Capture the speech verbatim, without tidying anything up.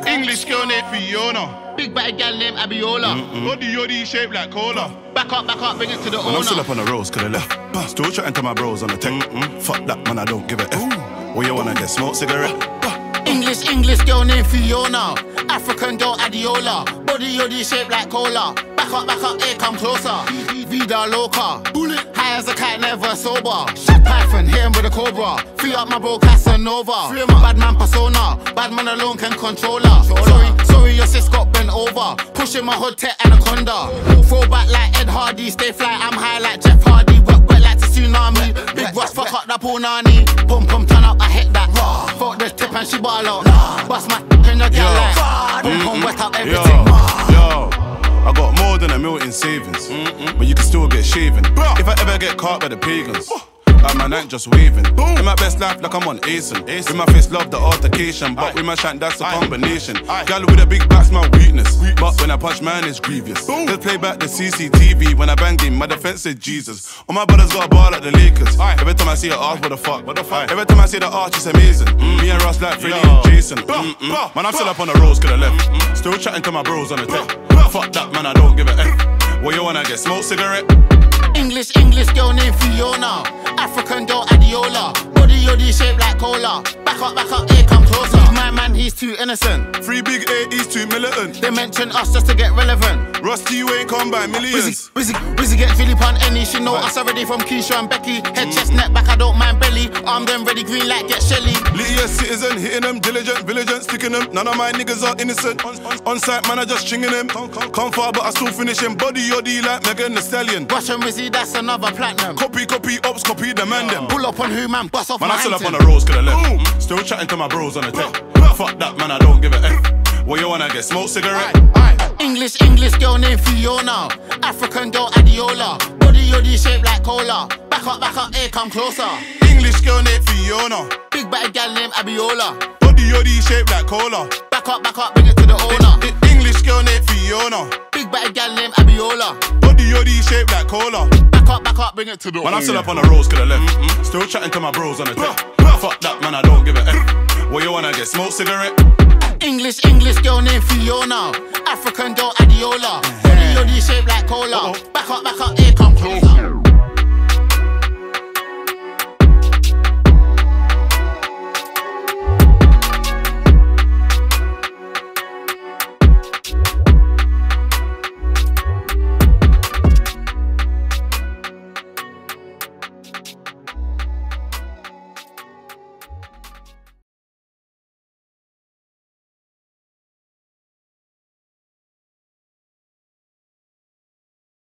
English girl named Fiona. Big batty gal named Abiola. Mm-mm. Body yoddy shaped like cola. Back up, back up, bring it to the Man, owner. I'm still up on the roads, could have left. Still chatting to my bros on the tech. Mm-mm. Fuck that, man, I don't give a F. Where you wanna get smoked cigarette? English, English girl named Fiona. African girl Adiola. Body yoddy shaped like cola. Back up, back up, here come closer. Vida loca. Bullet. High as a kite, never sober. Python, hit him with a cobra. Free up my bro Casanova. Bad man persona. Bad man alone can control her. Sorry, sorry, your sis got bent over. Pushing my hood tech anaconda. Throw back like Ed Hardy. Stay fly, I'm high like Jeff Hardy. Wet, wet like the tsunami. Big Ross, fuck up that punani. Pum, pum, turn up, I hit that. Fuck this tip and she ball out. Bust my in the gal like. Pum, pum, wet up everything. Yo, yo. I got more than a mil in savings, Mm-mm. but you can still get shaven. Bruh. If I ever get caught by the pagans, like my night just waving. Boom. In my best life, like I'm on Asen. Asen. With my face, love the altercation, but Aye. With my shank, that's a Aye. Combination. Aye. Gal with a big back's my weakness, weakness, but when I punch, man, it's grievous. Boom. Just play back the C C T V when I bang him. My defense said Jesus. All my brothers got a ball like the Lakers. Aye. Every time I see her arch, what the fuck? What the fuck? Every time I see the arch, it's amazing. Mm. Me and Ross like Freddie and Jason. Bah, bah, man, I'm bah. Still up on the roads, could have left. Mm-mm. Still chatting to my bros on the tech. Fuck that, man, I don't give a F. Where you wanna get smoked cigarette? English, English girl named Fiona. African girl Adiola. Body yoddy shaped like cola. Back up, back up, here come closer. My man, he's too innocent. Free big A, he's too militant. They mention us just to get relevant. Rusty, you ain't come by millions. Wizzy, Wizzy, Wizzy get Philip on any. She know us already from Keisha and Becky. Head, chest, neck, back, I don't mind belly. Armed and ready, green light, get Shelly. Lydia citizen, hitting them, diligent, vigilant, sticking them. None of my niggas are innocent. On, on, on site, man, I just stringing them. Come, come, come far, but I still finish him. Body yoddy like Megan Thee Stallion. Rush and Wizzy, that's another platinum. Copy, copy, ops, copy, demand them. Pull up on who, man, bust off man, my I'm still Hampton. up on the roads, could have left. Mm. Still chatting to my bros on the tech. Fuck that, man, I don't give a F. Where you wanna get smoked cigarette? Aye, aye. English, English girl named Fiona. African girl Adiola. Body yoddy shaped like cola. Back up, back up, here come closer. English girl named Fiona. Big batty gal named Abiola. Body yoddy shaped like cola. Back up, back up, bring it to the owner. I, I, English girl named Fiona. Big batty gal named Abiola. Body yoddy shaped like cola. Back up, back up, bring it to the owner. Man, I'm still up on the roads, could have left. Mm-mm. Still chatting to my bros on the tech. Fuck that, man, I don't give a F. Where you wanna get smoked cigarette? English, English girl named Fiona. African girl Adiola. Body yoddy shaped like cola. Uh-oh. Back up, back up, here come closer.